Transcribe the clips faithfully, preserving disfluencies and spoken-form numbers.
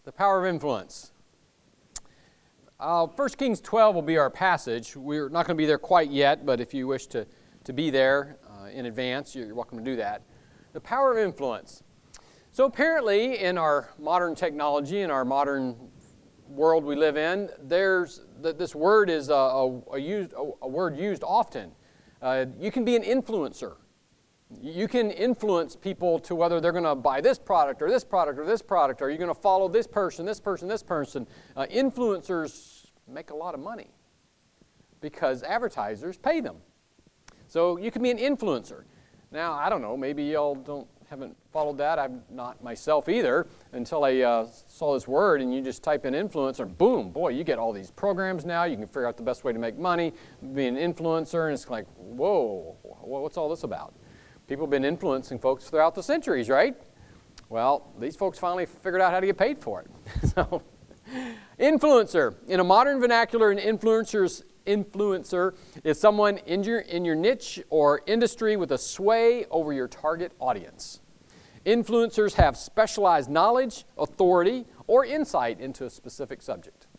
the power of influence. Uh, First Kings twelve will be our passage. We're not going to be there quite yet, but if you wish to, to be there uh, in advance, you're welcome to do that. The power of influence. So apparently, in our modern technology, in our modern world we live in, there's this word is a, a, a, used, a, a word used often. Uh, you can be an influencer. You can influence people to whether they're going to buy this product or this product or this product, or you're going to follow this person, this person, this person. Uh, influencers make a lot of money because advertisers pay them. So you can be an influencer. Now, I don't know, maybe y'all don't haven't followed that. I'm not myself either until I uh, saw this word, and you just type in influencer, boom, boy, you get all these programs now. You can figure out the best way to make money, be an influencer, and it's like, whoa, what's all this about? People have been influencing folks throughout the centuries, right? Well, these folks finally figured out how to get paid for it. So, influencer. In a modern vernacular, an influencer's influencer is someone in your, in your niche or industry with a sway over your target audience. Influencers have specialized knowledge, authority, or insight into a specific subject.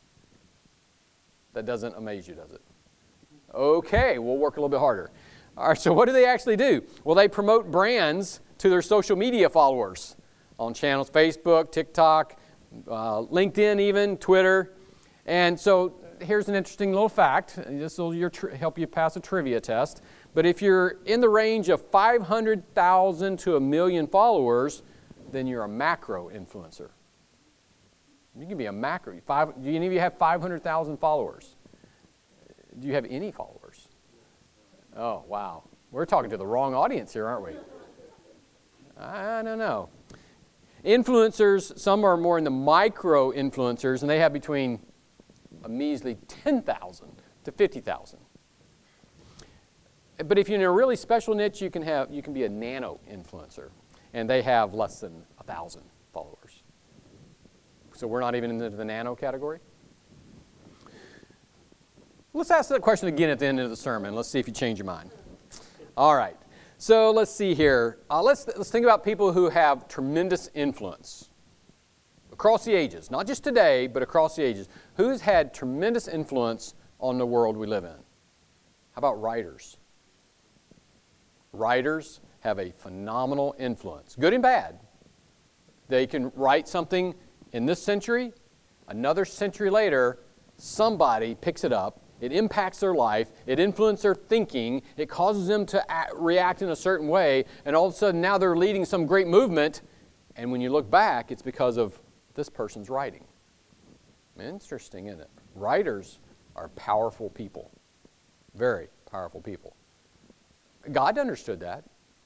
That doesn't amaze you, does it? Okay, we'll work a little bit harder. All right, so what do they actually do? Well, they promote brands to their social media followers on channels, Facebook, TikTok, uh, LinkedIn even, Twitter. And so here's an interesting little fact. This will your tri- help you pass a trivia test. But if you're in the range of five hundred thousand to a million followers, then you're a macro influencer. You can be a macro. Five, do any of you have five hundred thousand followers? Do you have any followers? Oh, wow. We're talking to the wrong audience here, aren't we? I don't know. Influencers, some are more in the micro influencers, and they have between a measly ten thousand to fifty thousand. But if you're in a really special niche, you can have you can be a nano influencer, and they have less than one thousand followers. So we're not even into the nano category? Let's ask that question again at the end of the sermon. Let's see if you change your mind. All right. So let's see here. Uh, let's, let's think about people who have tremendous influence across the ages. Not just today, but across the ages. Who's had tremendous influence on the world we live in? How about writers? Writers have a phenomenal influence, good and bad. They can write something in this century, another century later, somebody picks it up. It impacts their life. It influences their thinking. It causes them to act, react in a certain way. And all of a sudden, now they're leading some great movement. And when you look back, it's because of this person's writing. Interesting, isn't it? Writers are powerful people. Very powerful people. God understood that.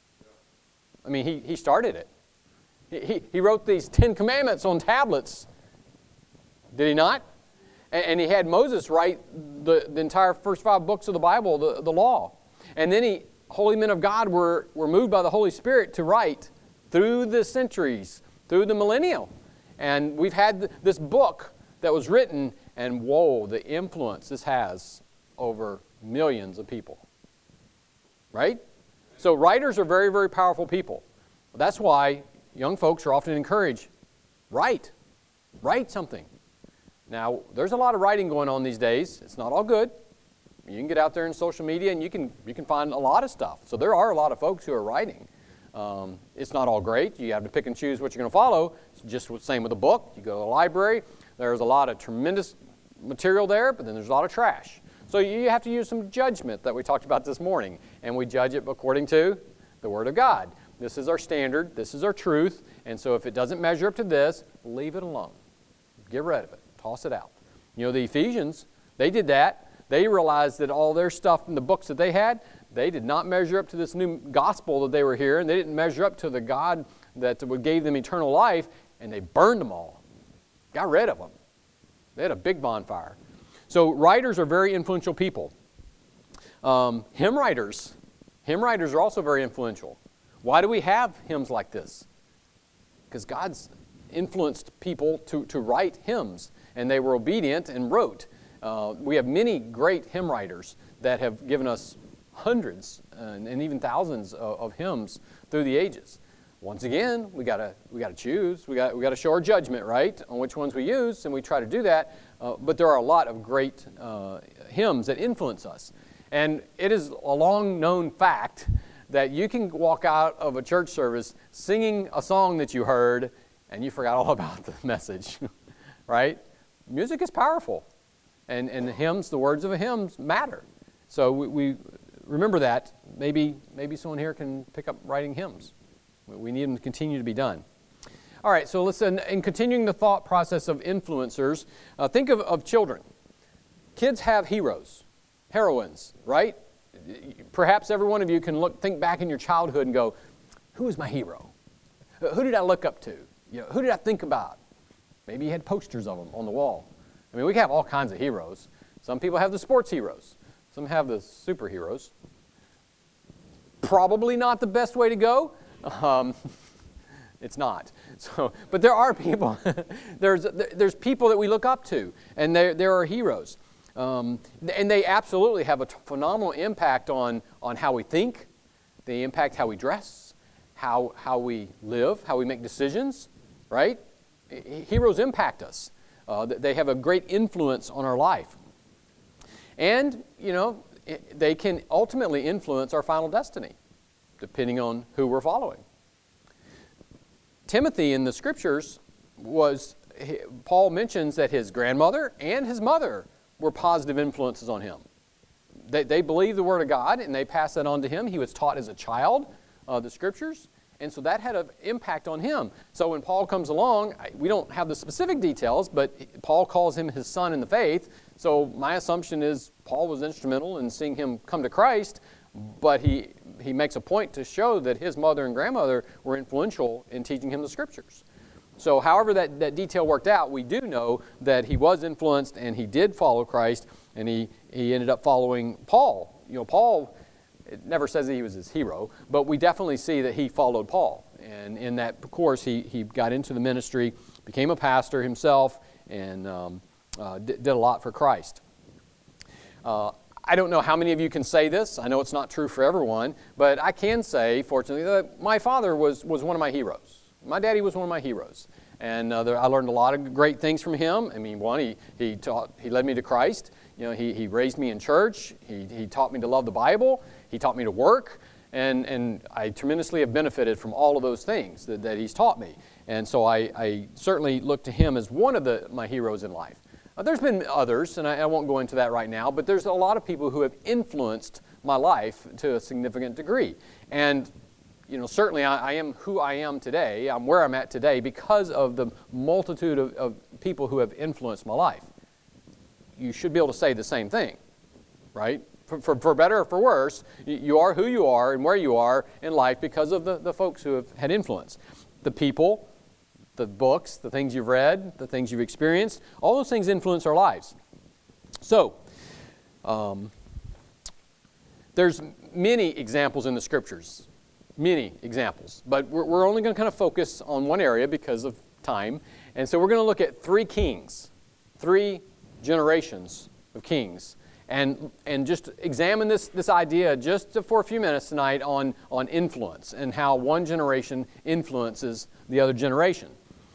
I mean, he, he started it. He, he, he wrote these Ten Commandments on tablets. Did he not? And he had Moses write the, the entire first five books of the Bible, the, the law. And then he, holy men of God were, were moved by the Holy Spirit to write through the centuries, through the millennium. And we've had this book that was written, and whoa, the influence this has over millions of people. Right? So writers are very, very powerful people. That's why young folks are often encouraged, write. Write something. Now, there's a lot of writing going on these days. It's not all good. You can get out there in social media and you can you can find a lot of stuff. So there are a lot of folks who are writing. Um, it's not all great. You have to pick and choose what you're going to follow. It's just the same with a book. You go to the library. There's a lot of tremendous material there, but then there's a lot of trash. So you have to use some judgment that we talked about this morning. And we judge it according to the Word of God. This is our standard. This is our truth. And so if it doesn't measure up to this, leave it alone. Get rid of it. Toss it out. You know, the Ephesians, they did that. They realized that all their stuff in the books that they had, they did not measure up to this new gospel that they were hearing. They didn't measure up to the God that gave them eternal life, and they burned them all. Got rid of them. They had a big bonfire. So writers are very influential people. Um, hymn writers. Hymn writers are also very influential. Why do we have hymns like this? Because God's influenced people to, to write hymns. And they were obedient and wrote. Uh, we have many great hymn writers that have given us hundreds uh, and even thousands of, of hymns through the ages. Once again, we gotta we gotta choose. We got we gotta show our judgment, right, on which ones we use, and we try to do that. Uh, but there are a lot of great uh, hymns that influence us, and it is a long known fact that you can walk out of a church service singing a song that you heard, and you forgot all about the message, right? Music is powerful, and and the hymns, the words of a hymn matter. So we, we remember that. Maybe maybe someone here can pick up writing hymns. We need them to continue to be done. All right, so listen, in continuing the thought process of influencers, uh, think of, of children. Kids have heroes, heroines, right? Perhaps every one of you can look, think back in your childhood and go, who was my hero? Who did I look up to? You know, who did I think about? Maybe you had posters of them on the wall. I mean, we have all kinds of heroes. Some people have the sports heroes. Some have the superheroes. Probably not the best way to go. Um, it's not. So, but there are people. there's there's people that we look up to, and there there are heroes, um, and they absolutely have a t- phenomenal impact on on how we think. They impact how we dress, how how we live, how we make decisions. Right? Heroes impact us. Uh, they have a great influence on our life, and you know they can ultimately influence our final destiny, depending on who we're following. Timothy in the Scriptures was, Paul mentions that his grandmother and his mother were positive influences on him. They, they believed the Word of God, and they passed that on to him. He was taught as a child uh, the Scriptures, and so that had an impact on him. So when Paul comes along, we don't have the specific details, but Paul calls him his son in the faith. So my assumption is Paul was instrumental in seeing him come to Christ, but he he makes a point to show that his mother and grandmother were influential in teaching him the Scriptures. So however that, that detail worked out, we do know that he was influenced and he did follow Christ, and he, he ended up following Paul. You know, Paul, it never says that he was his hero, but we definitely see that he followed Paul. And in that course, he, he got into the ministry, became a pastor himself, and um, uh, did, did a lot for Christ. Uh, I don't know how many of you can say this. I know it's not true for everyone, but I can say, fortunately, that my father was, was one of my heroes. My daddy was one of my heroes. And uh, there, I learned a lot of great things from him. I mean, one, he, he, taught, he led me to Christ. You know, he, he raised me in church. He, he taught me to love the Bible. He taught me to work. And, and I tremendously have benefited from all of those things that, that he's taught me. And so I, I certainly look to him as one of the, my heroes in life. Uh, there's been others, and I, I won't go into that right now, but there's a lot of people who have influenced my life to a significant degree. And, you know, certainly I, I am who I am today. I'm where I'm at today because of the multitude of, of people who have influenced my life. You should be able to say the same thing, right? For, for, for better or for worse, you are who you are and where you are in life because of the, the folks who have had influence. The people, the books, the things you've read, the things you've experienced, all those things influence our lives. So, um, there's many examples in the Scriptures, many examples, but we're, we're only going to kind of focus on one area because of time, and so we're going to look at three kings, three generations of kings, and and just examine this this idea just for a few minutes tonight on on influence and how one generation influences the other generation.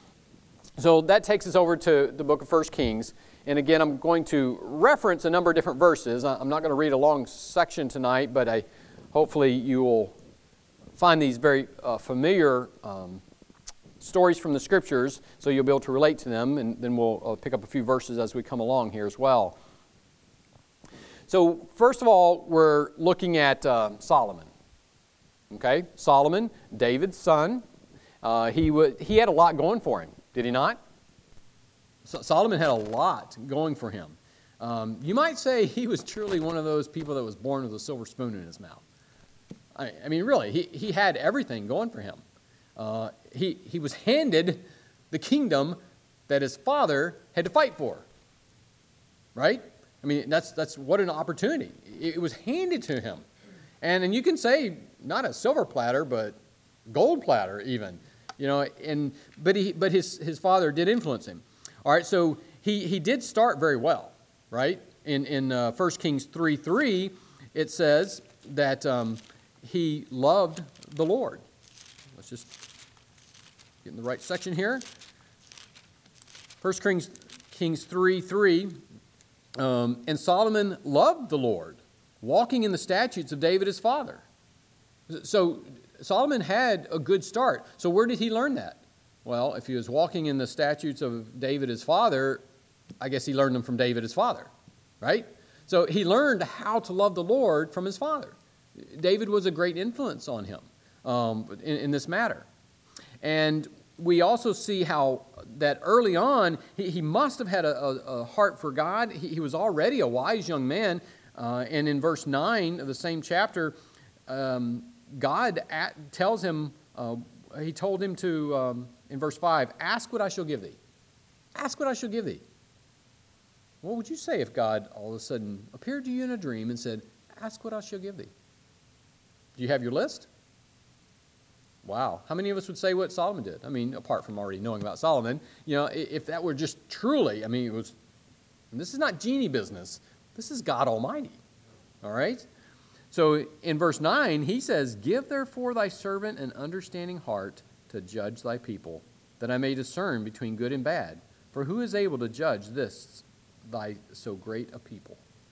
So that takes us over to the book of First Kings. And again, I'm going to reference a number of different verses. I'm not going to read a long section tonight, but I hopefully you will find these very uh, familiar um, stories from the Scriptures, so you'll be able to relate to them, and then we'll uh, pick up a few verses as we come along here as well. So first of all, we're looking at uh, Solomon. Okay, Solomon, David's son. Uh, he w- he had a lot going for him. Did he not? So Solomon had a lot going for him. Um, you might say he was truly one of those people that was born with a silver spoon in his mouth. I, I mean, really, he, he had everything going for him. Uh, he, he was handed the kingdom that his father had to fight for. Right? I mean, that's that's what an opportunity. It, it was handed to him. And, and you can say, not a silver platter, but gold platter even. You know, and but he but his his father did influence him. All right, so he he did start very well, right? In in uh, First Kings three three, it says that um, he loved the Lord. Let's just get in the right section here. First Kings, Kings three three. Um, and Solomon loved the Lord, walking in the statutes of David his father. So Solomon had a good start. So where did he learn that? Well, if he was walking in the statutes of David his father, I guess he learned them from David his father, right? So he learned how to love the Lord from his father. David was a great influence on him um, in, in this matter. And we also see how that early on, he, he must have had a, a, a heart for God. He, he was already a wise young man. Uh, and in verse nine of the same chapter, um, God at, tells him, uh, he told him to, um, in verse five, ask what I shall give thee. Ask what I shall give thee. What would you say if God all of a sudden appeared to you in a dream and said, ask what I shall give thee? Do you have your list? Wow. How many of us would say what Solomon did? I mean, apart from already knowing about Solomon, you know, if that were just truly, I mean, it was, this is not genie business. This is God Almighty. All right? So in verse nine, he says, give therefore thy servant an understanding heart to judge thy people, that I may discern between good and bad. For who is able to judge this, thy so great a people?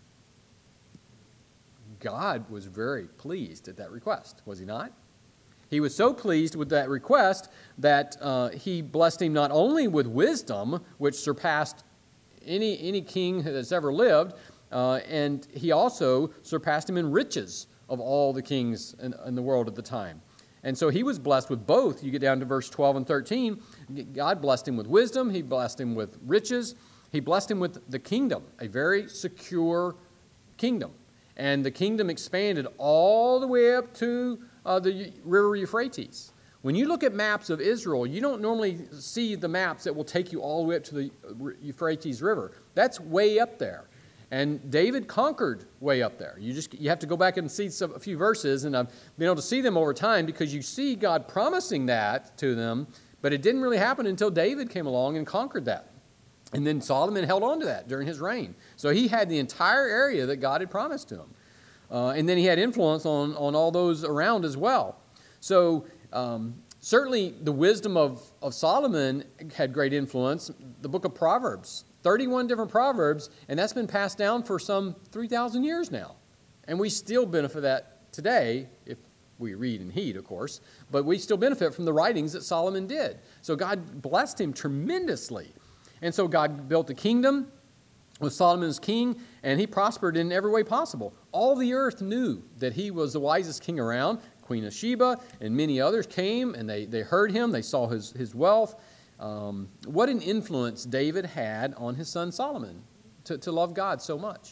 God was very pleased at that request, was he not? He was so pleased with that request that uh, he blessed him not only with wisdom, which surpassed any, any king that's ever lived, uh, and he also surpassed him in riches of all the kings in, in the world at the time. And so he was blessed with both. You get down to verse twelve and thirteen. God blessed him with wisdom. He blessed him with riches. He blessed him with the kingdom, a very secure kingdom. And the kingdom expanded all the way up to uh, the river Euphrates. When you look at maps of Israel, you don't normally see the maps that will take you all the way up to the Euphrates River. That's way up there. And David conquered way up there. You just you have to go back and see some, a few verses, and I've been able to see them over time because you see God promising that to them, but it didn't really happen until David came along and conquered that. And then Solomon held on to that during his reign. So he had the entire area that God had promised to him. Uh, and then he had influence on, on all those around as well. So um, certainly the wisdom of, of Solomon had great influence. The book of Proverbs, thirty-one different Proverbs, and that's been passed down for some three thousand years now. And we still benefit that today, if we read and heed, of course, but we still benefit from the writings that Solomon did. So God blessed him tremendously. And so God built a kingdom with Solomon as king, and he prospered in every way possible. All the earth knew that he was the wisest king around. Queen of Sheba and many others came, and they, they heard him. They saw his, his wealth. Um, what an influence David had on his son Solomon to, to love God so much.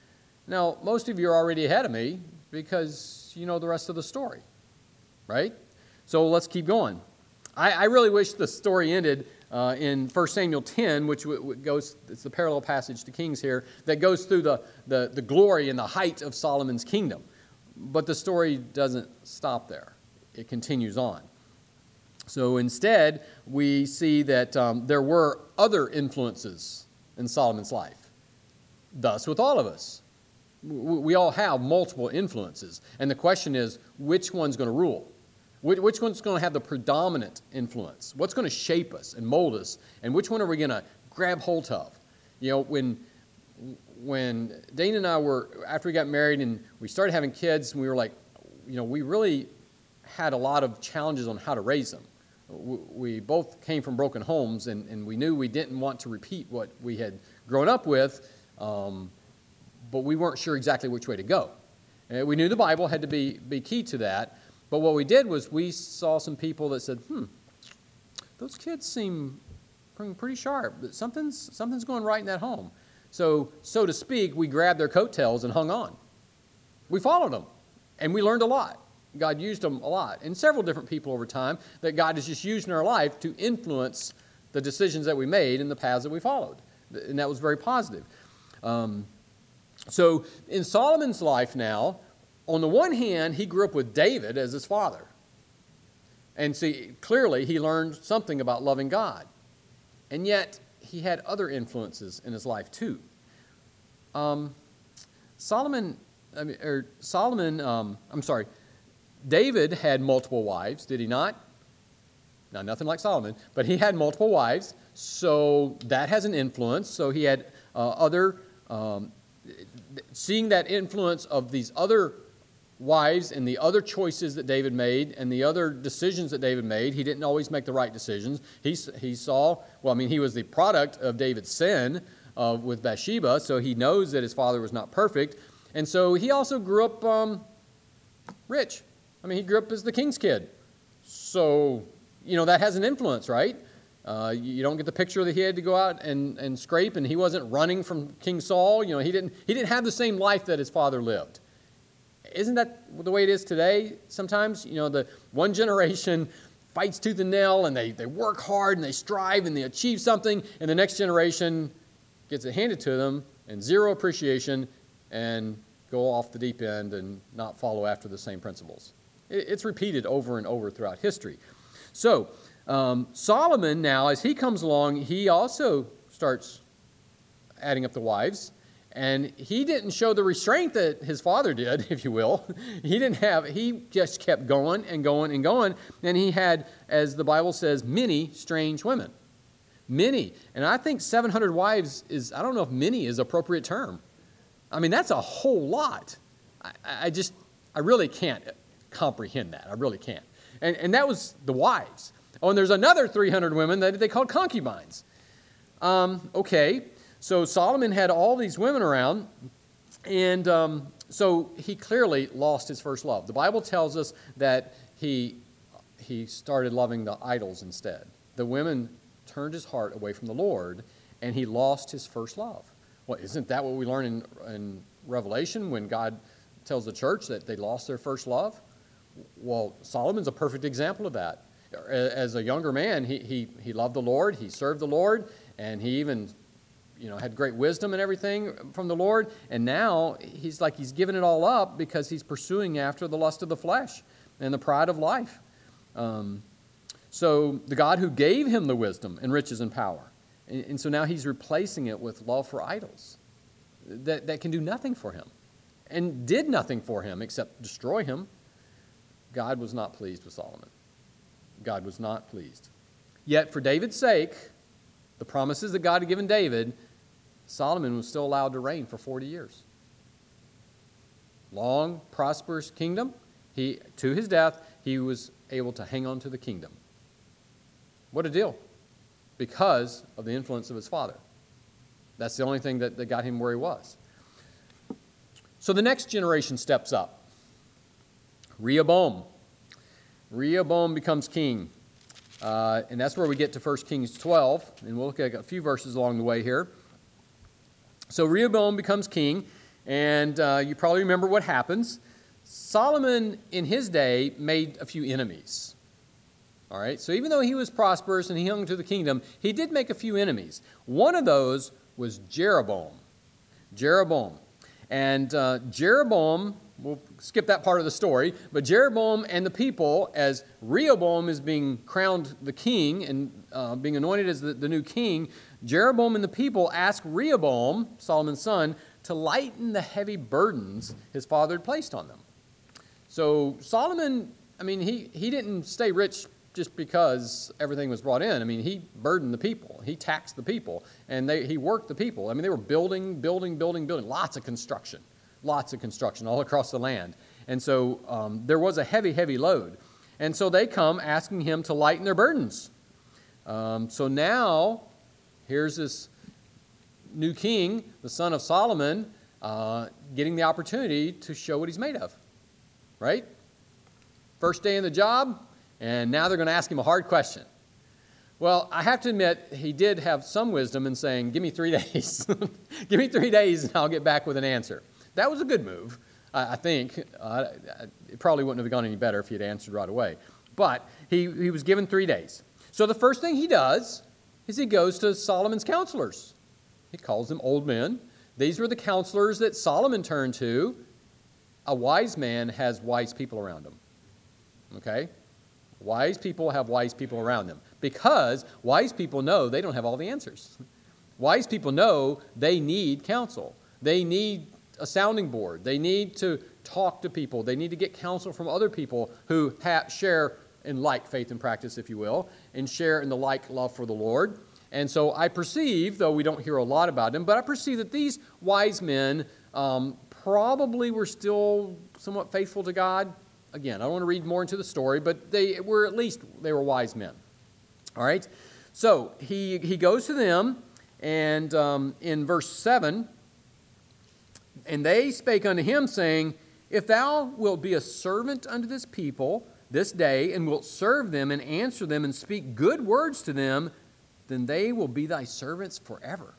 Now, most of you are already ahead of me because you know the rest of the story, right? So let's keep going. I, I really wish the story ended Uh, in First Samuel ten, which w- w- goes, it's the parallel passage to Kings here, that goes through the, the, the glory and the height of Solomon's kingdom. But the story doesn't stop there. It continues on. So instead, we see that um, there were other influences in Solomon's life. Thus, with all of us. W- we all have multiple influences. And the question is, which one's going to rule? Which one's going to have the predominant influence? What's going to shape us and mold us? And which one are we going to grab hold of? You know, when when Dana and I were, after we got married and we started having kids, and we were like, you know, we really had a lot of challenges on how to raise them. We both came from broken homes, and, and we knew we didn't want to repeat what we had grown up with, um, but we weren't sure exactly which way to go. And we knew the Bible had to be, be key to that. But what we did was we saw some people that said, hmm, those kids seem pretty sharp. Something's, something's going right in that home. So, so to speak, we grabbed their coattails and hung on. We followed them, and we learned a lot. God used them a lot. And several different people over time that God has just used in our life to influence the decisions that we made and the paths that we followed. And that was very positive. Um, so in Solomon's life now, on the one hand, he grew up with David as his father. And see, clearly he learned something about loving God. And yet, he had other influences in his life too. Um, Solomon, I mean, or Solomon, um, I'm sorry, David had multiple wives, did he not? Now, nothing like Solomon, but he had multiple wives, so that has an influence. So he had uh, other, um, seeing that influence of these other wives and the other choices that David made and the other decisions that David made. He didn't always make the right decisions. He, he saw, well, I mean, he was the product of David's sin uh, with Bathsheba, so he knows that his father was not perfect. And so he also grew up um, rich. I mean, he grew up as the king's kid. So, you know, that has an influence, right? Uh, you don't get the picture that he had to go out and, and scrape, and he wasn't running from King Saul. You know, he didn't, he didn't have the same life that his father lived. Isn't that the way it is today sometimes? You know, the one generation fights tooth and nail, and they, they work hard, and they strive, and they achieve something, and the next generation gets it handed to them, and zero appreciation, and go off the deep end and not follow after the same principles. It, it's repeated over and over throughout history. So, um, Solomon now, as he comes along, he also starts adding up the wives. And he didn't show the restraint that his father did, if you will. He didn't have, he just kept going and going and going. And he had, as the Bible says, many strange women. Many. And I think seven hundred wives is, I don't know if many is an appropriate term. I mean, that's a whole lot. I, I just, I really can't comprehend that. I really can't. And, and that was the wives. Oh, and there's another three hundred women that they called concubines. Um, okay. So Solomon had all these women around, and um, so he clearly lost his first love. The Bible tells us that he, he started loving the idols instead. The women turned his heart away from the Lord, and he lost his first love. Well, isn't that what we learn in, in Revelation when God tells the church that they lost their first love? Well, Solomon's a perfect example of that. As a younger man, he, he, he loved the Lord, he served the Lord, and he even... you know, had great wisdom and everything from the Lord, and now he's like he's given it all up because he's pursuing after the lust of the flesh and the pride of life. Um, so the God who gave him the wisdom and riches and power, and, and so now he's replacing it with love for idols that, that can do nothing for him and did nothing for him except destroy him. God was not pleased with Solomon. God was not pleased. Yet for David's sake, the promises that God had given David, Solomon was still allowed to reign for forty years. Long, prosperous kingdom. He, to his death, he was able to hang on to the kingdom. What a deal. Because of the influence of his father. That's the only thing that, that got him where he was. So the next generation steps up. Rehoboam. Rehoboam becomes king. Uh, and that's where we get to First Kings twelve, and we'll look at a few verses along the way here. So Rehoboam becomes king, and uh, you probably remember what happens. Solomon, in his day, made a few enemies. All right, so even though he was prosperous and he hung to the kingdom, he did make a few enemies. One of those was Jeroboam. Jeroboam. And uh, Jeroboam... we'll skip that part of the story, but Jeroboam and the people, as Rehoboam is being crowned the king and uh, being anointed as the, the new king, Jeroboam and the people ask Rehoboam, Solomon's son, to lighten the heavy burdens his father had placed on them. So Solomon, I mean, he, he didn't stay rich just because everything was brought in. I mean, he burdened the people. He taxed the people, and they, he worked the people. I mean, they were building, building, building, building, lots of construction. Lots of construction all across the land. And so um, there was a heavy, heavy load. And so they come asking him to lighten their burdens. Um, so now, here's this new king, the son of Solomon, uh, getting the opportunity to show what he's made of. Right? First day in the job, and now they're going to ask him a hard question. Well, I have to admit, he did have some wisdom in saying, give me three days. Give me three days and I'll get back with an answer. That was a good move, I think. Uh, it probably wouldn't have gone any better if he had answered right away. But he, he was given three days. So the first thing he does is he goes to Solomon's counselors. He calls them old men. These were the counselors that Solomon turned to. A wise man has wise people around him. Okay? Wise people have wise people around them. Because wise people know they don't have all the answers. Wise people know they need counsel. They need a sounding board. They need to talk to people. They need to get counsel from other people who ha- share in like faith and practice, if you will, and share in the like love for the Lord. And so I perceive, though we don't hear a lot about them, but I perceive that these wise men um, probably were still somewhat faithful to God. Again, I don't want to read more into the story, but they were at least, they were wise men. All right? So he, he goes to them, and um, in verse seven, and they spake unto him, saying, If thou wilt be a servant unto this people this day, and wilt serve them, and answer them, and speak good words to them, then they will be thy servants forever.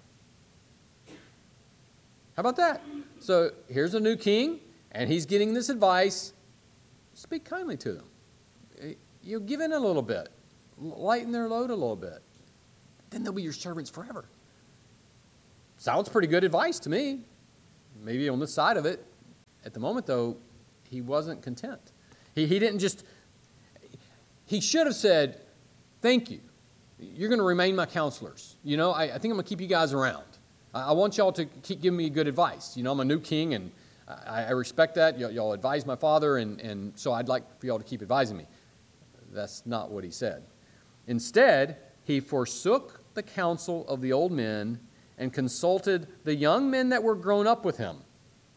How about that? So here's a new king, and he's getting this advice. Speak kindly to them. You give in a little bit. Lighten their load a little bit. Then they'll be your servants forever. Sounds pretty good advice to me. Maybe on this side of it. At the moment, though, he wasn't content. He, he didn't just... He should have said, thank you. You're going to remain my counselors. You know, I, I think I'm going to keep you guys around. I, I want y'all to keep giving me good advice. You know, I'm a new king, and I, I respect that. Y- y'all advise my father, and, and so I'd like for y'all to keep advising me. That's not what he said. Instead, he forsook the counsel of the old men and consulted the young men that were grown up with him.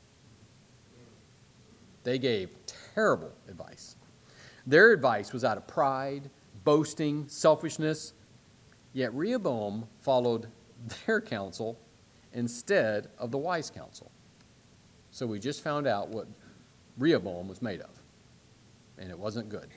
They gave terrible advice. Their advice was out of pride, boasting, selfishness. Yet Rehoboam followed their counsel instead of the wise counsel. So we just found out what Rehoboam was made of. And it wasn't good.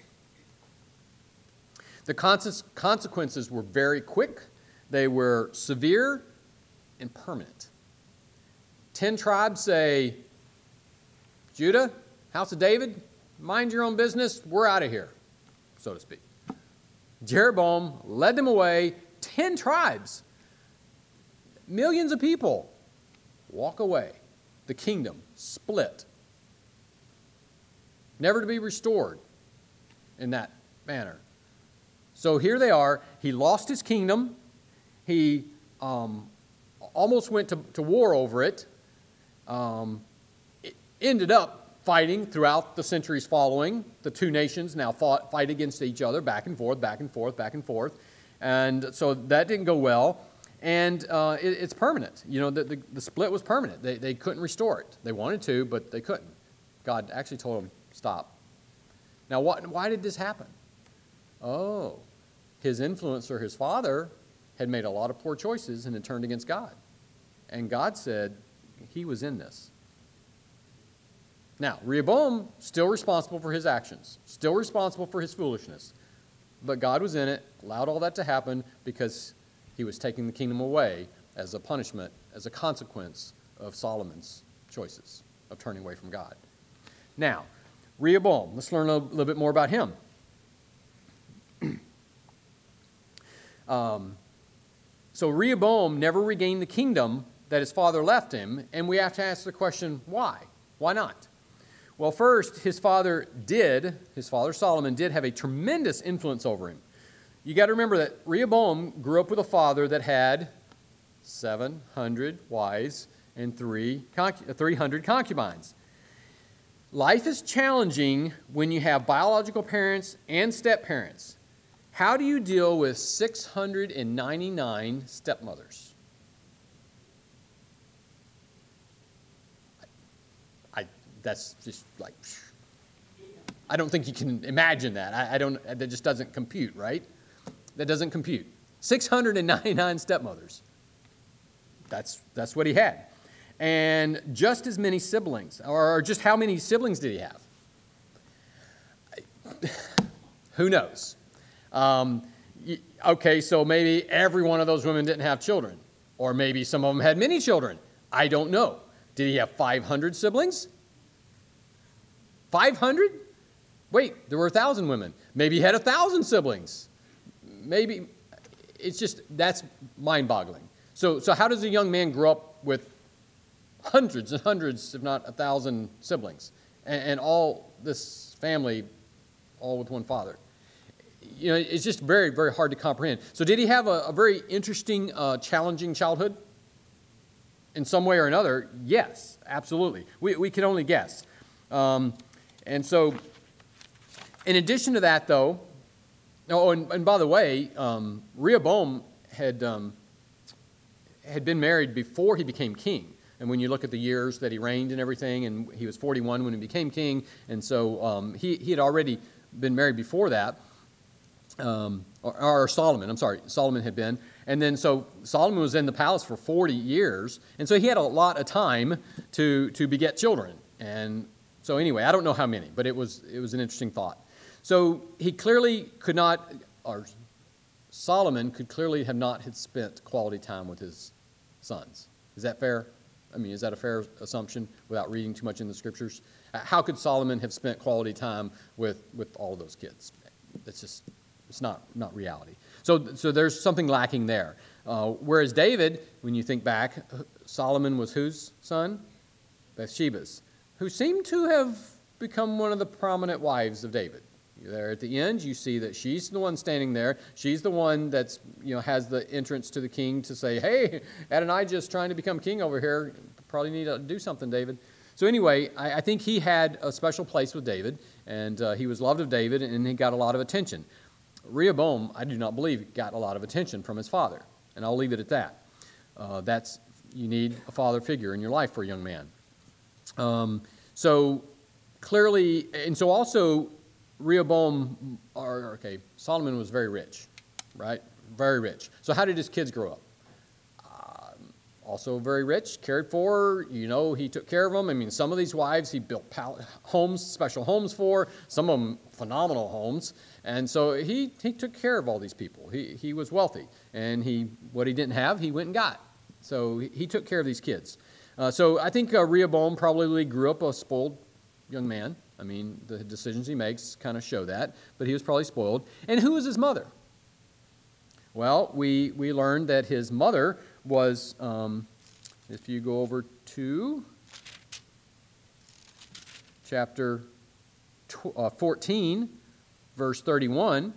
The consequences were very quick. They were severe and permanent. Ten tribes say, Judah, house of David, mind your own business. We're out of here, so to speak. Jeroboam led them away. Ten tribes, millions of people, walk away. The kingdom split, never to be restored in that manner. So here they are. He lost his kingdom. He um, almost went to, to war over it. Um, it ended up fighting throughout the centuries following. The two nations now fought, fight against each other, back and forth, back and forth, back and forth. And so that didn't go well. And uh, it, it's permanent. You know, the, the, the split was permanent. They, they couldn't restore it. They wanted to, but they couldn't. God actually told them, stop. Now, what, why did this happen? Oh, his influencer, his father, had made a lot of poor choices and had turned against God. And God said he was in this. Now, Rehoboam, still responsible for his actions, still responsible for his foolishness. But God was in it, allowed all that to happen because he was taking the kingdom away as a punishment, as a consequence of Solomon's choices of turning away from God. Now, Rehoboam, let's learn a little bit more about him. um, so Rehoboam never regained the kingdom that his father left him, and we have to ask the question, why? Why not? Well, first, his father did, his father Solomon did have a tremendous influence over him. You got to remember that Rehoboam grew up with a father that had seven hundred wives and three, three hundred concubines. Life is challenging when you have biological parents and step-parents. How do you deal with six hundred ninety-nine stepmothers? I, I that's just like, I don't think you can imagine that. I, I don't, that just doesn't compute, right? That doesn't compute. six hundred ninety-nine stepmothers. That's, that's what he had. And just as many siblings, or just how many siblings did he have? Who knows? Um, okay, so maybe every one of those women didn't have children. Or maybe some of them had many children. I don't know. Did he have five hundred siblings? five hundred? Wait, there were one thousand women. Maybe he had one thousand siblings. Maybe, it's just, that's mind-boggling. So, so how does a young man grow up with hundreds and hundreds, if not a thousand siblings, and, and all this family, all with one father? You know, it's just very, very hard to comprehend. So did he have a, a very interesting, uh, challenging childhood? In some way or another, yes, absolutely. We, we can only guess. Um, and so, in addition to that, though, Oh, and, and by the way, um, Rehoboam had um, had been married before he became king. And when you look at the years that he reigned and everything, and he was forty-one when he became king, and so um, he, he had already been married before that, um, or, or Solomon, I'm sorry, Solomon had been. And then so Solomon was in the palace for forty years, and so he had a lot of time to, to beget children. And so anyway, I don't know how many, but it was it was an interesting thought. So he clearly could not, or Solomon could clearly have not had spent quality time with his sons. Is that fair? I mean, is that a fair assumption without reading too much in the scriptures? How could Solomon have spent quality time with, with all of those kids? It's just, it's not, not reality. So, so there's something lacking there. Uh, whereas David, when you think back, Solomon was whose son? Bathsheba's, who seemed to have become one of the prominent wives of David. There at the end, you see that she's the one standing there. She's the one that's, you know, has the entrance to the king to say, hey, Adonijah's trying to become king over here. Probably need to do something, David. So anyway, I, I think he had a special place with David, and uh, he was loved of David, and he got a lot of attention. Rehoboam, I do not believe, got a lot of attention from his father, and I'll leave it at that. Uh, that's, you need a father figure in your life for a young man. Um, so clearly, and so also, Rehoboam, or okay, Solomon was very rich, right? Very rich. So how did his kids grow up? Uh, also very rich, cared for, you know, he took care of them. I mean, some of these wives he built pal- homes, special homes for, some of them phenomenal homes. And so he, he took care of all these people. He, he was wealthy, and he what he didn't have, he went and got. So he, he took care of these kids. Uh, so I think uh, Rehoboam probably grew up a spoiled young man. I mean, the decisions he makes kind of show that, but he was probably spoiled. And who was his mother? Well, we, we learned that his mother was, um, if you go over to chapter fourteen, verse thirty-one,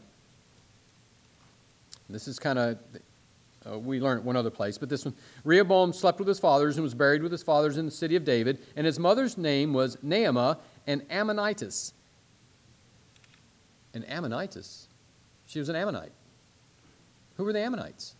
this is kind of, uh, we learned one other place, but this one, Rehoboam slept with his fathers and was buried with his fathers in the city of David, and his mother's name was Naamah, an Ammonitess. An Ammonitess. She was an Ammonite. Who were the Ammonites?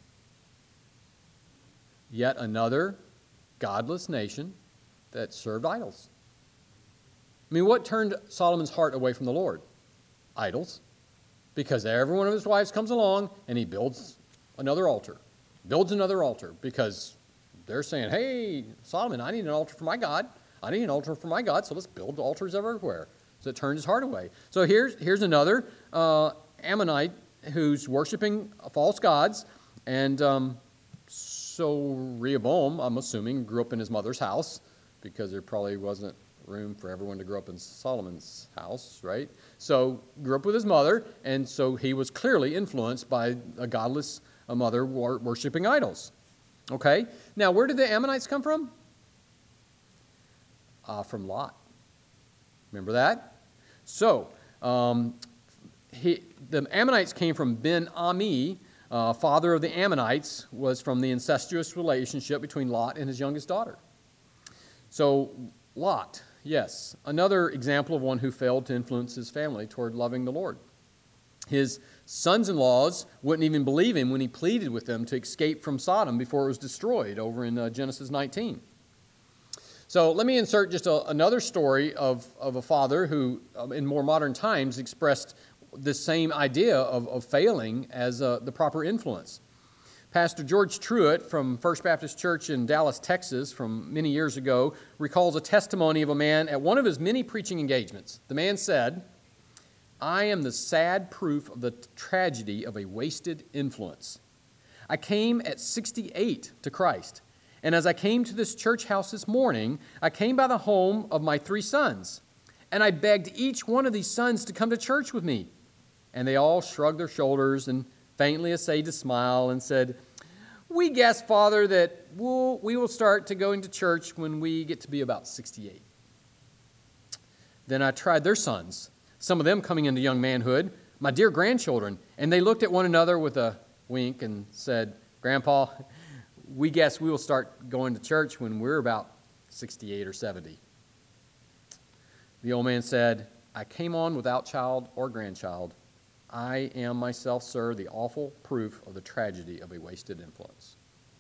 Yet another godless nation that served idols. I mean, what turned Solomon's heart away from the Lord? Idols. Because every one of his wives comes along and he builds another altar. Builds another altar because they're saying, hey, Solomon, I need an altar for my God. I need an altar for my God, so let's build altars everywhere. So it turned his heart away. So here's, here's another uh, Ammonite who's worshiping false gods. And um, so Rehoboam, I'm assuming, grew up in his mother's house because there probably wasn't room for everyone to grow up in Solomon's house, right? So grew up with his mother, and so he was clearly influenced by a godless a mother wor- worshiping idols. Okay? Now, where did the Ammonites come from? Uh, from Lot. Remember that? So, um, he, the Ammonites came from Ben-Ami, uh, father of the Ammonites, was from the incestuous relationship between Lot and his youngest daughter. So, Lot, yes, another example of one who failed to influence his family toward loving the Lord. His sons-in-laws wouldn't even believe him when he pleaded with them to escape from Sodom before it was destroyed over in uh, Genesis nineteen. So let me insert just a, another story of, of a father who, um, in more modern times, expressed this same idea of, of failing as uh, the proper influence. Pastor George Truitt from First Baptist Church in Dallas, Texas, from many years ago, recalls a testimony of a man at one of his many preaching engagements. The man said, "I am the sad proof of the tragedy of a wasted influence. I came at sixty-eight to Christ. And as I came to this church house this morning, I came by the home of my three sons, and I begged each one of these sons to come to church with me. And they all shrugged their shoulders and faintly essayed to smile and said, 'We guess, Father, that we'll, we will start to going to church when we get to be about sixty-eight. Then I tried their sons, some of them coming into young manhood, my dear grandchildren, and they looked at one another with a wink and said, "Grandpa, we guess we will start going to church when we're about sixty-eight or seventy. The old man said, "I came on without child or grandchild. I am myself, sir, the awful proof of the tragedy of a wasted influence.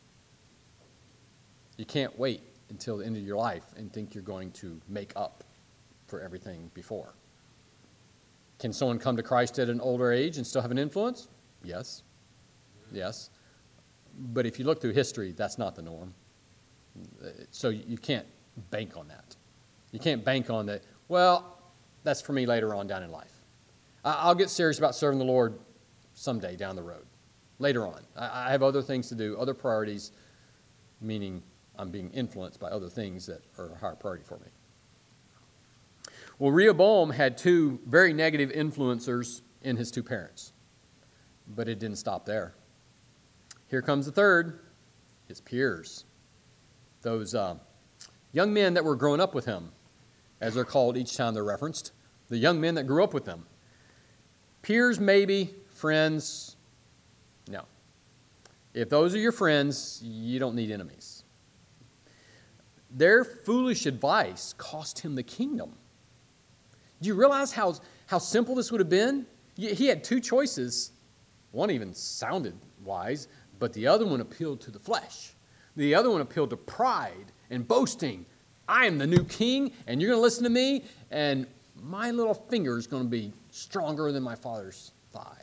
You can't wait until the end of your life and think you're going to make up for everything before. Can someone come to Christ at an older age and still have an influence? Yes. Yes. But if you look through history, that's not the norm. So you can't bank on that. You can't bank on that, well, that's for me later on down in life. I'll get serious about serving the Lord someday down the road, later on. I have other things to do, other priorities, meaning I'm being influenced by other things that are a higher priority for me. Well, Rehoboam had two very negative influencers in his two parents, but it didn't stop there. Here comes the third, his peers, those uh, young men that were growing up with him, as they're called each time they're referenced, the young men that grew up with them. Peers, maybe. Friends, no. If those are your friends, you don't need enemies. Their foolish advice cost him the kingdom. Do you realize how, how simple this would have been? He had two choices. One even sounded wise, but the other one appealed to the flesh. The other one appealed to pride and boasting. I am the new king, and you're going to listen to me, and my little finger is going to be stronger than my father's thigh.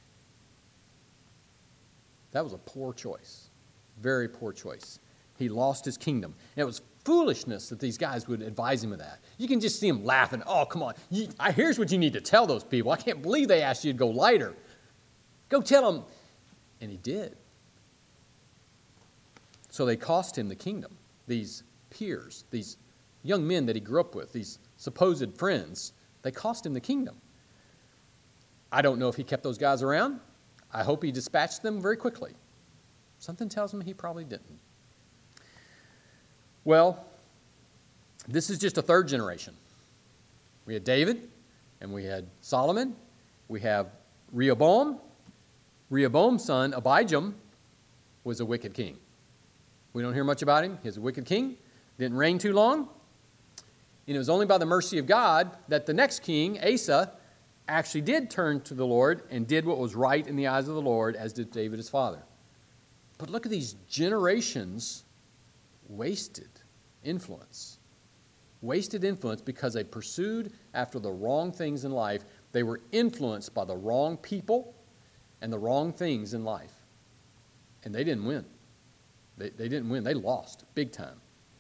That was a poor choice. Very poor choice. He lost his kingdom. And it was foolishness that these guys would advise him of that. You can just see him laughing. Oh, come on. You, I, here's what you need to tell those people. I can't believe they asked you to go lighter. Go tell them. And he did. So they cost him the kingdom. These peers, these young men that he grew up with, these supposed friends, they cost him the kingdom. I don't know if he kept those guys around. I hope he dispatched them very quickly. Something tells me he probably didn't. Well, this is just a third generation. We had David, and we had Solomon. We have Rehoboam. Rehoboam's son, Abijam, was a wicked king. We don't hear much about him. He was a wicked king. Didn't reign too long. And it was only by the mercy of God that the next king, Asa, actually did turn to the Lord and did what was right in the eyes of the Lord, as did David his father. But look at these generations wasted influence. Wasted influence because they pursued after the wrong things in life. They were influenced by the wrong people and the wrong things in life. And they didn't win. They, they didn't win. They lost big time.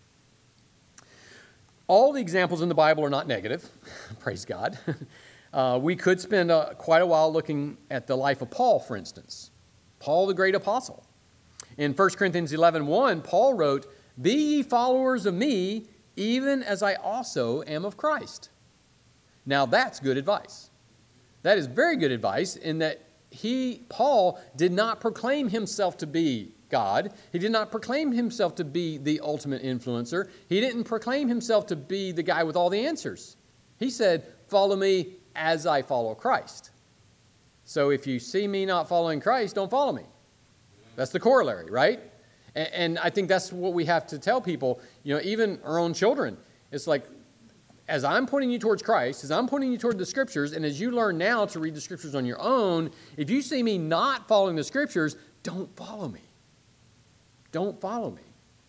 All the examples in the Bible are not negative. Praise God. Uh, we could spend uh, quite a while looking at the life of Paul, for instance. Paul, the great apostle. In First Corinthians eleven one, Paul wrote, "Be ye followers of me, even as I also am of Christ." Now that's good advice. That is very good advice in that he, Paul, did not proclaim himself to be God. He did not proclaim himself to be the ultimate influencer. He didn't proclaim himself to be the guy with all the answers. He said, "Follow me as I follow Christ." So if you see me not following Christ, don't follow me. That's the corollary, right? And, and I think that's what we have to tell people, you know, even our own children. It's like, as I'm pointing you towards Christ, as I'm pointing you toward the Scriptures, and as you learn now to read the Scriptures on your own, if you see me not following the Scriptures, don't follow me. Don't follow me.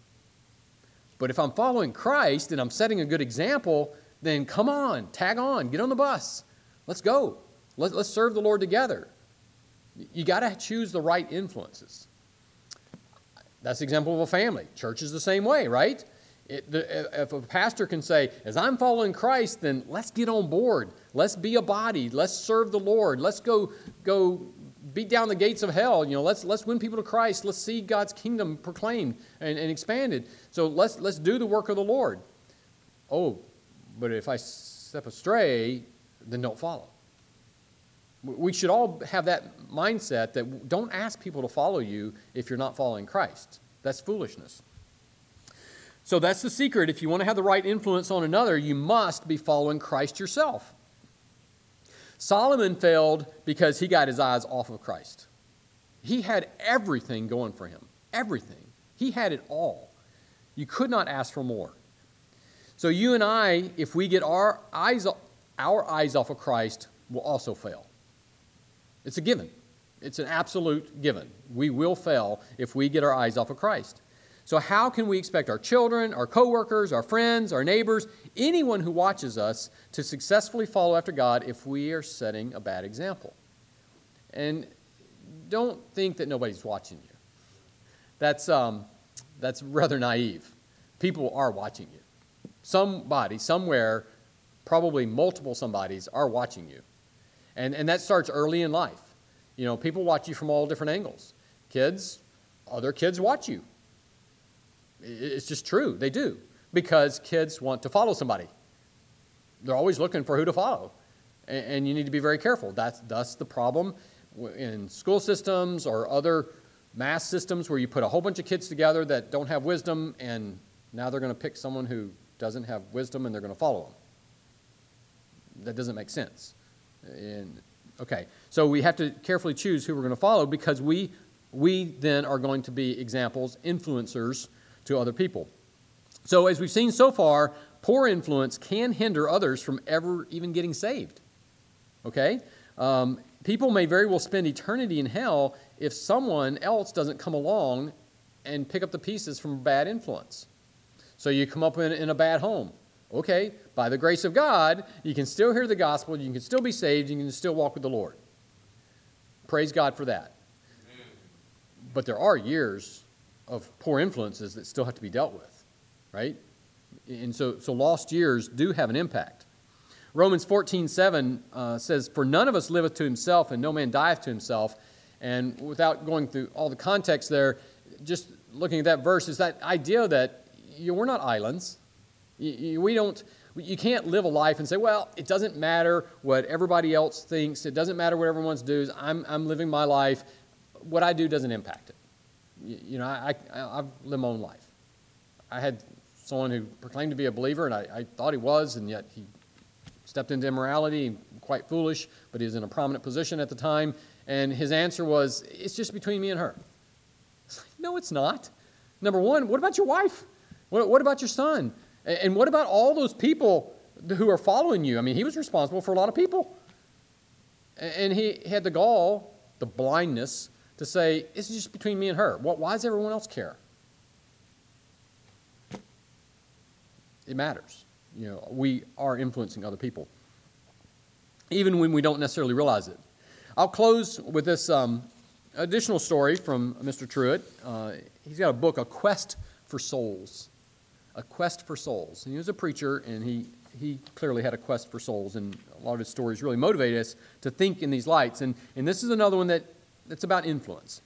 But if I'm following Christ and I'm setting a good example, then come on, tag on, get on the bus. Let's go. Let, let's serve the Lord together. You got to choose the right influences. That's the example of a family. Church is the same way, right? It, the, if a pastor can say, as I'm following Christ, then let's get on board. Let's be a body. Let's serve the Lord. Let's go go beat down the gates of hell. You know, let's let's win people to Christ. Let's see God's kingdom proclaimed and, and expanded. So let's let's do the work of the Lord. Oh, but if I step astray, then don't follow. We should all have that mindset that don't ask people to follow you if you're not following Christ. That's foolishness. So that's the secret. If you want to have the right influence on another, you must be following Christ yourself. Solomon failed because he got his eyes off of Christ. He had everything going for him. Everything. He had it all. You could not ask for more. So you and I, if we get our eyes, our eyes off of Christ, will also fail. It's a given. It's an absolute given. We will fail if we get our eyes off of Christ. So how can we expect our children, our coworkers, our friends, our neighbors, anyone who watches us to successfully follow after God if we are setting a bad example? And don't think that nobody's watching you. That's, um, that's rather naive. People are watching you. Somebody, somewhere, probably multiple somebodies are watching you. And, and that starts early in life. You know, people watch you from all different angles. Kids, other kids watch you. It's just true. They do. Because kids want to follow somebody. They're always looking for who to follow. And, and you need to be very careful. That's, that's the problem in school systems or other mass systems where you put a whole bunch of kids together that don't have wisdom, and now they're going to pick someone who doesn't have wisdom and they're going to follow them. That doesn't make sense. And, okay, so we have to carefully choose who we're going to follow, because we, we then are going to be examples, influencers to other people. So as we've seen so far, poor influence can hinder others from ever even getting saved. Okay? Um, people may very well spend eternity in hell if someone else doesn't come along and pick up the pieces from bad influence. So you come up in, in a bad home. Okay, by the grace of God, you can still hear the gospel, you can still be saved, you can still walk with the Lord. Praise God for that. Amen. But there are years of poor influences that still have to be dealt with, right? And so, so lost years do have an impact. Romans fourteen seven uh, says, "For none of us liveth to himself, and no man dieth to himself." And without going through all the context there, just looking at that verse, is that idea that you know, we're not islands. You, you, we don't. You can't live a life and say, "Well, it doesn't matter what everybody else thinks. It doesn't matter what everyone does. I'm I'm living my life. What I do doesn't impact it." You, you know, I, I I've lived my own life. I had someone who proclaimed to be a believer, and I, I thought he was, and yet he stepped into immorality, quite foolish, but he was in a prominent position at the time. And his answer was, "It's just between me and her." It's like, no, it's not. Number one, what about your wife? What, what about your son? And what about all those people who are following you? I mean, he was responsible for a lot of people. And he had the gall, the blindness, to say, it's just between me and her. Why does everyone else care? It matters. You know, we are influencing other people, even when we don't necessarily realize it. I'll close with this um, additional story from Mister Truett. Uh, he's got a book, A Quest for Souls. A Quest for Souls. And he was a preacher, and he, he clearly had a quest for souls, and a lot of his stories really motivated us to think in these lights. And, and this is another one that, that's about influence.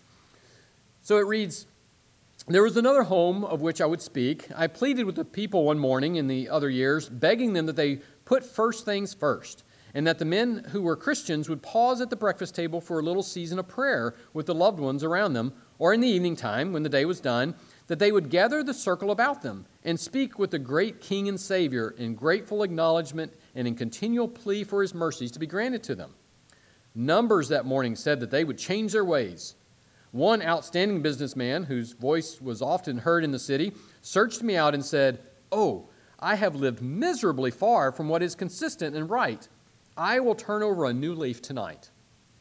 So it reads, "There was another home of which I would speak. I pleaded with the people one morning in the other years, begging them that they put first things first, and that the men who were Christians would pause at the breakfast table for a little season of prayer with the loved ones around them, or in the evening time, when the day was done, that they would gather the circle about them and speak with the great King and Savior in grateful acknowledgement and in continual plea for his mercies to be granted to them. Numbers that morning said that they would change their ways. One outstanding businessman, whose voice was often heard in the city, searched me out and said, 'Oh, I have lived miserably far from what is consistent and right. I will turn over a new leaf tonight.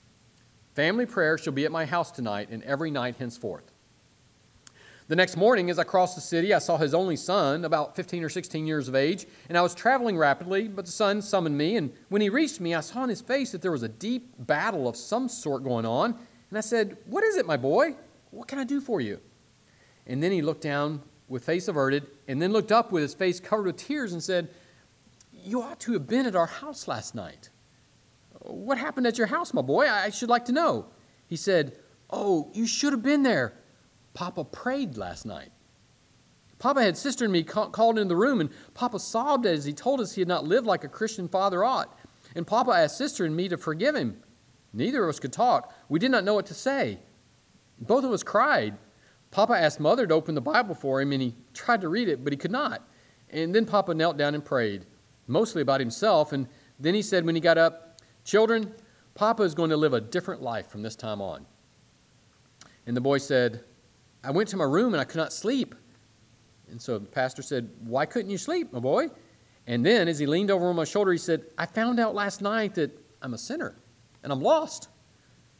Family prayer shall be at my house tonight and every night henceforth.' The next morning, as I crossed the city, I saw his only son, about fifteen or sixteen years of age, and I was traveling rapidly, but the son summoned me, and when he reached me, I saw in his face that there was a deep battle of some sort going on, and I said, 'What is it, my boy? What can I do for you?' And then he looked down with face averted, and then looked up with his face covered with tears and said, 'You ought to have been at our house last night.' 'What happened at your house, my boy? I should like to know.' He said, 'Oh, you should have been there. Papa prayed last night.' Papa had sister and me ca- called into the room, and Papa sobbed as he told us he had not lived like a Christian father ought. And Papa asked sister and me to forgive him. Neither of us could talk. We did not know what to say. Both of us cried. Papa asked Mother to open the Bible for him, and he tried to read it, but he could not. And then Papa knelt down and prayed, mostly about himself. And then he said when he got up, 'Children, Papa is going to live a different life from this time on.' And the boy said, 'I went to my room and I could not sleep.' And so the pastor said, 'Why couldn't you sleep, my boy?' And then as he leaned over on my shoulder, he said, 'I found out last night that I'm a sinner and I'm lost.'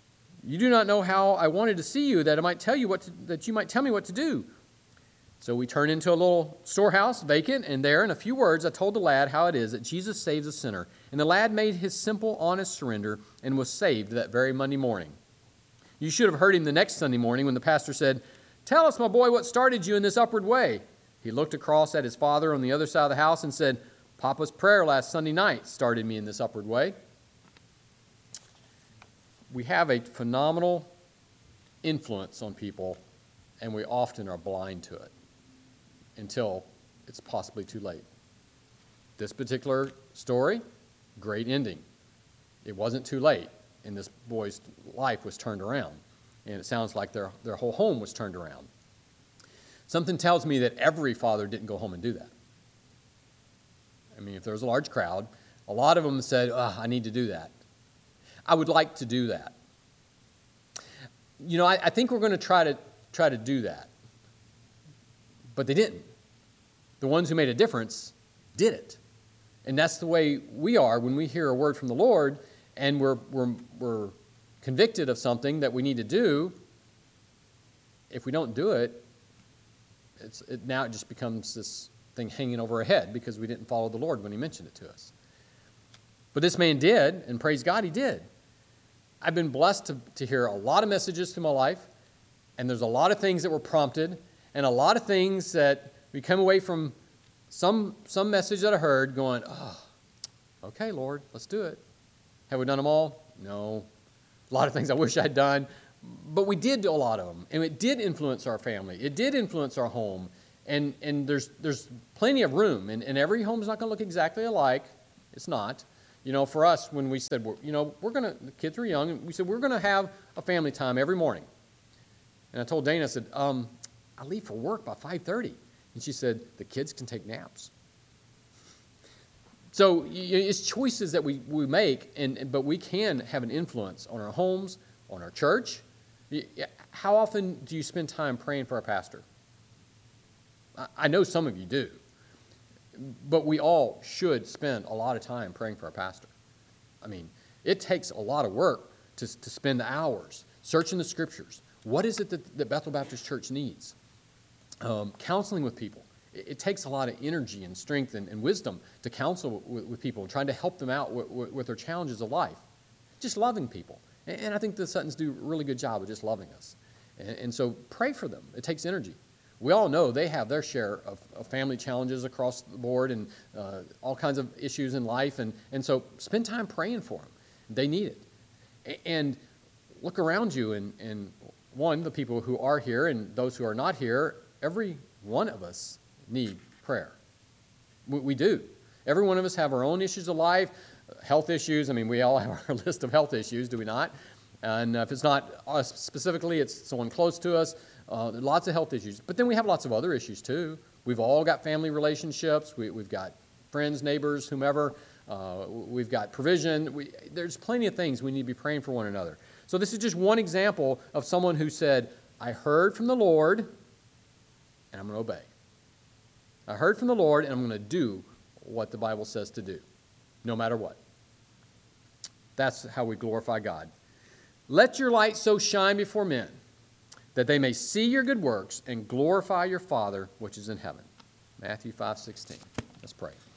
You do not know how I wanted to see you, that I might tell you what to, that you might tell me what to do. So we turned into a little storehouse, vacant, and there, in a few words, I told the lad how it is that Jesus saves a sinner. And the lad made his simple, honest surrender and was saved that very Monday morning. You should have heard him the next Sunday morning when the pastor said, "Tell us, my boy, what started you in this upward way." He looked across at his father on the other side of the house and said, "Papa's prayer last Sunday night started me in this upward way." We have a phenomenal influence on people, and we often are blind to it until it's possibly too late. This particular story, great ending. It wasn't too late, and this boy's life was turned around, and it sounds like their, their whole home was turned around. Something tells me that every father didn't go home and do that. I mean, if there was a large crowd, a lot of them said, oh, I need to do that. I would like to do that. You know, I, I think we're going to try to try to do that. But they didn't. The ones who made a difference did it. And that's the way we are when we hear a word from the Lord and we're, we're, we're convicted of something that we need to do. If we don't do it, it's, it now it just becomes this thing hanging over our head because we didn't follow the Lord when he mentioned it to us. But this man did, and praise God, he did. I've been blessed to, to hear a lot of messages through my life, and there's a lot of things that were prompted, and a lot of things that we come away from some, some message that I heard going, oh, okay, Lord, let's do it. Have we done them all? No. A lot of things I wish I'd done, but we did do a lot of them, and it did influence our family. It did influence our home, and, and there's, there's plenty of room, and, and every home is not going to look exactly alike. It's not. You know, for us, when we said, you know, we're going to, the kids were young, and we said, we're going to have a family time every morning. And I told Dana, I said, um, I leave for work by five thirty. And she said, the kids can take naps. So it's choices that we, we make, and but we can have an influence on our homes, on our church. How often do you spend time praying for our pastor? I know some of you do. But we all should spend a lot of time praying for our pastor. I mean, it takes a lot of work to, to spend hours searching the scriptures. What is it that, that Bethel Baptist Church needs? Um, counseling with people. It, it takes a lot of energy and strength and, and wisdom to counsel with, with people, trying to help them out with, with, with their challenges of life. Just loving people. And, and I think the Suttons do a really good job of just loving us. And, and so pray for them. It takes energy. We all know they have their share of, of family challenges across the board and uh, all kinds of issues in life. And, and so spend time praying for them. They need it. And look around you and, and one, the people who are here and those who are not here, every one of us need prayer. We, we do. Every one of us have our own issues of life, health issues. I mean, we all have our list of health issues, do we not? And if it's not us specifically, it's someone close to us. Uh, lots of health issues. But then we have lots of other issues too. We've all got family relationships. We, we've got friends, neighbors, whomever. Uh, we've got provision. We, there's plenty of things we need to be praying for one another. So this is just one example of someone who said, I heard from the Lord, and I'm going to obey. I heard from the Lord, and I'm going to do what the Bible says to do, no matter what. That's how we glorify God. Let your light so shine before men, that they may see your good works and glorify your Father which is in heaven. Matthew five sixteen. Let's pray.